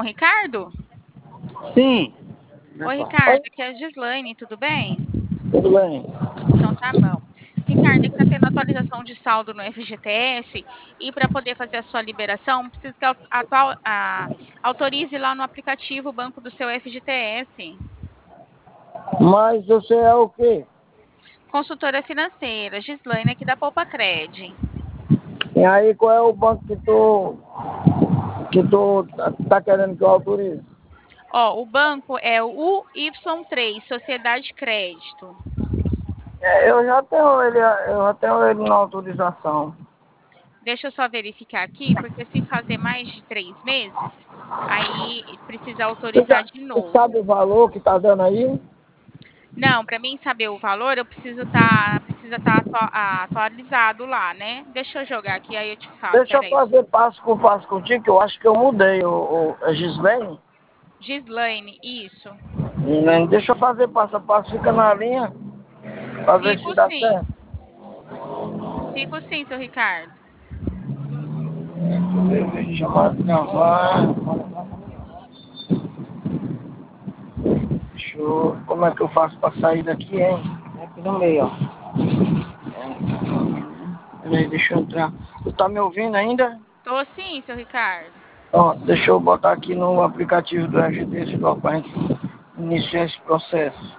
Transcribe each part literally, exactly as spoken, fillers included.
Ricardo? Sim. Oi, Oi, Ricardo, aqui é a Gislaine, tudo bem? tudo bem? Então tá bom. Ricardo, é que tá tendo atualização de saldo no F G T S e para poder fazer a sua liberação, precisa que au- atual- a- autorize lá no aplicativo o banco do seu F G T S. Mas você é o quê? Consultora financeira, Gislaine aqui da Poupa Cred. E aí qual é o banco que tu, que tu tá tá querendo que eu autorize? Ó, o banco é o U Y três, Sociedade Crédito. É, eu já tenho ele, eu já tenho ele na autorização. Deixa eu só verificar aqui, porque se fazer mais de três meses, aí precisa Você, autorizar já, de você novo. sabe o valor que tá dando aí? Não, para mim saber o valor, eu preciso estar precisa estar atualizado lá, né? Deixa eu jogar aqui, aí eu te falo. Deixa eu Peraí. fazer passo por passo contigo, que eu acho que eu mudei o, o a Gislaine. Gislaine, isso. Né? Deixa eu fazer passo a passo, fica na linha, pra ver se Fico dá sim. certo. Fico sim, seu Ricardo. Chamar gravar. Deixa eu... Como é que eu faço pra sair daqui, hein? É aqui no meio, ó. Peraí, deixa eu entrar. Tu tá me ouvindo ainda? Tô sim, seu Ricardo. Ó, deixa eu botar aqui no aplicativo do F G T S pra gente iniciar esse processo.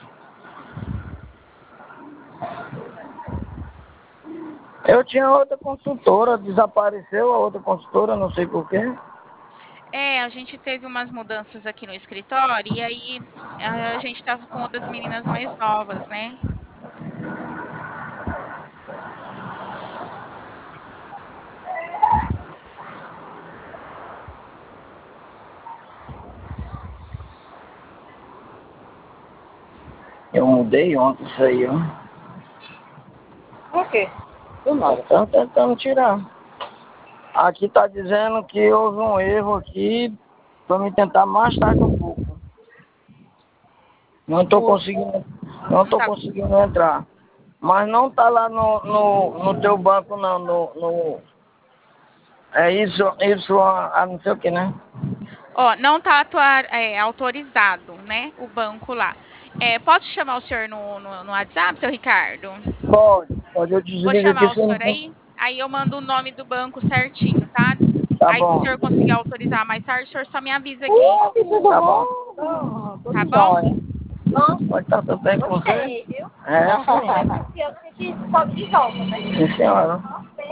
Eu tinha outra consultora, desapareceu a outra consultora, não sei porquê. É, a gente teve umas mudanças aqui no escritório e aí a gente tava com outras meninas mais novas, né? Eu mudei ontem isso aí, ó. Por quê? Do nada. Estão tentando tirar. Aqui tá dizendo que houve um erro aqui para me tentar mais tarde um pouco. Não tô O, conseguindo, não não tô tá, conseguindo entrar. Mas não tá lá no, no, no teu banco não, no, no é isso, isso, ah, não sei o que, né? ó, não tá atua- é, autorizado, né? O banco lá. É, posso chamar o senhor no, no, no WhatsApp, seu Ricardo? Pode, pode, eu Vou desligo aqui chamar o sem. senhor aí, aí eu mando o nome do banco certinho, tá? Tá Aí, se o bom. senhor conseguir autorizar mais tarde, o senhor só me avisa aqui, Tá bom. Não, tá tudo bom? jóia. Nossa, pode estar tudo bem com você? Gostei, viu? É, sim. Esse ano a gente sobe de volta, né? Sim, senhora.